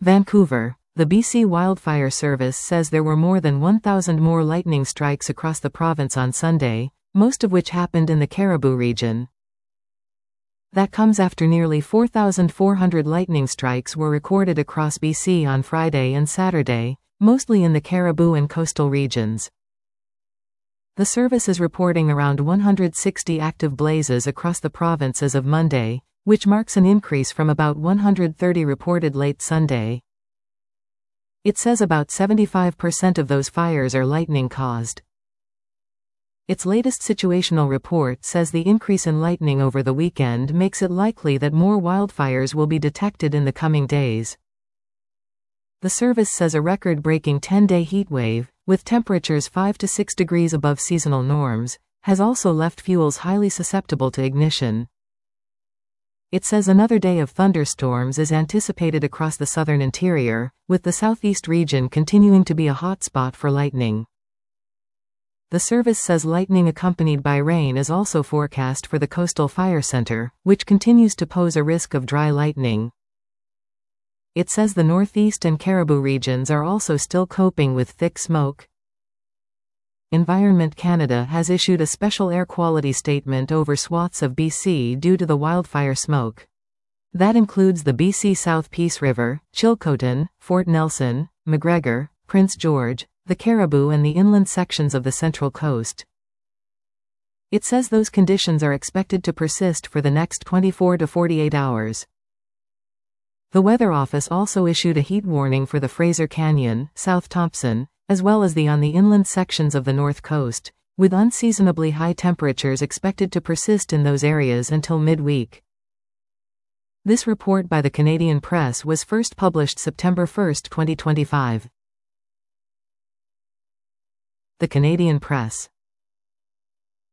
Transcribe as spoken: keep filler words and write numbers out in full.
Vancouver. The B C Wildfire Service says there were more than one thousand more lightning strikes across the province on Sunday, most of which happened in the Cariboo region. That comes after nearly four thousand four hundred lightning strikes were recorded across B C on Friday and Saturday, mostly in the Cariboo and coastal regions. The service is reporting around one hundred sixty active blazes across the province as of Monday, which marks an increase from about one hundred thirty reported late Sunday. It says about seventy-five percent of those fires are lightning-caused. Its latest situational report says the increase in lightning over the weekend makes it likely that more wildfires will be detected in the coming days. The service says a record-breaking ten-day heatwave, with temperatures five to six degrees above seasonal norms, has also left fuels highly susceptible to ignition. It says another day of thunderstorms is anticipated across the southern interior, with the southeast region continuing to be a hotspot for lightning. The service says lightning accompanied by rain is also forecast for the Coastal Fire Center, which continues to pose a risk of dry lightning. It says the Northeast and Cariboo regions are also still coping with thick smoke. Environment Canada has issued a special air quality statement over swaths of B C due to the wildfire smoke. That includes the B C South Peace River, Chilcotin, Fort Nelson, McGregor, Prince George, the Cariboo and the inland sections of the Central Coast. It says those conditions are expected to persist for the next twenty-four to forty-eight hours. The Weather Office also issued a heat warning for the Fraser Canyon, South Thompson, as well as the on the inland sections of the North Coast, with unseasonably high temperatures expected to persist in those areas until midweek. This report by the Canadian Press was first published September first, twenty twenty-five. The Canadian Press.